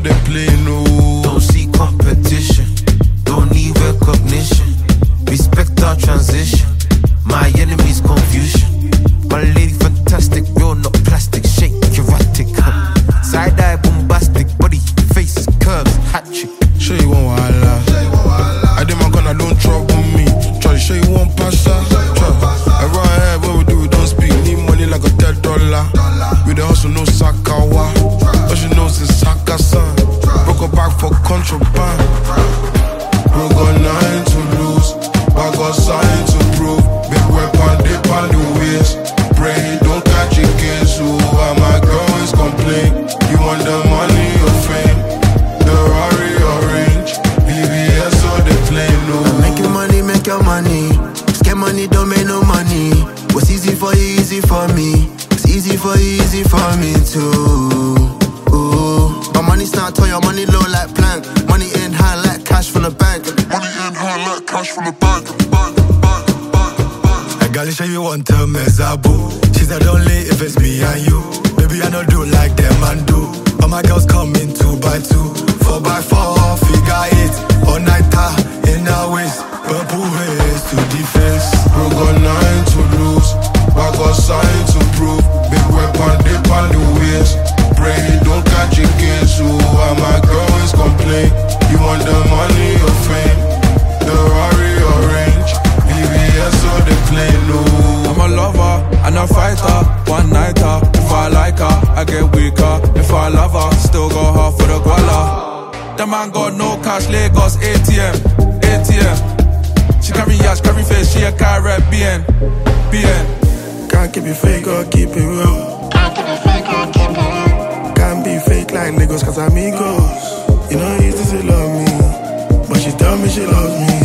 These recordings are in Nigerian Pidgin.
they play, no. Don't see competition, don't need recognition. Respect our transition, my enemy's confusion. My lady fantastic, real not plastic, shake erratic. Side eye bombastic, body, face, curves, hat trick. Show you one wahala. I did my gun, I don't trouble me. Try to show you one passer. I run ahead, what we do, we don't speak. Need money like a $10. We the hustle, no Sakawa. All she knows is Saka-san. Broke her back for contraband. Bro got nothing to lose, I got something to prove. Big weapon, dip on the waist. Pray he don't catch a case. Why my girl is complain? You want the money or fame? The Rari orange, VVS or the plane, no. Make your money, make your money. Scare money, don't make no money. What's easy for you, easy for me. It's easy for you, easy for me too. Ooh. My money start on your money low like plank. Money in hand like cash from the bank. Money in hand like cash from the bank. I gotta show you one term Mezabu. She said only if it's me and you. Baby, I don't do like them and do. All my girls come in 2x2, 4x4, figure 8. All nighter in our waist, purple haze to defense. Bro got nothing to lose, I got something to prove. Big weapon, dip on the waist. Pray he don't catch a case. Why my girl is complain? You want the money or fame? The Rari orange, VVS or the plane, no. I'm a lover and a fighter, one nighter. If I like her, I get weaker. If I love her, still go hard for the guala. The man got no cash, Lagos ATM. She carry yash, carry face, she a carrot, BN. Can't keep it fake or keep it real. Can't be fake like Lagos cause amigos. You know easy to love me, but she tell me she loves me.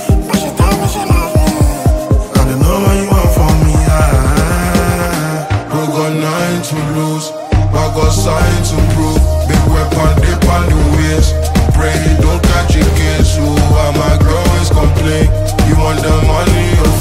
I don't know what you want from me. Bro got nothing to lose, I got something to prove. Big weapon, dip on the waist. Pray he don't catch a case. Why my girl is complain? You want the money or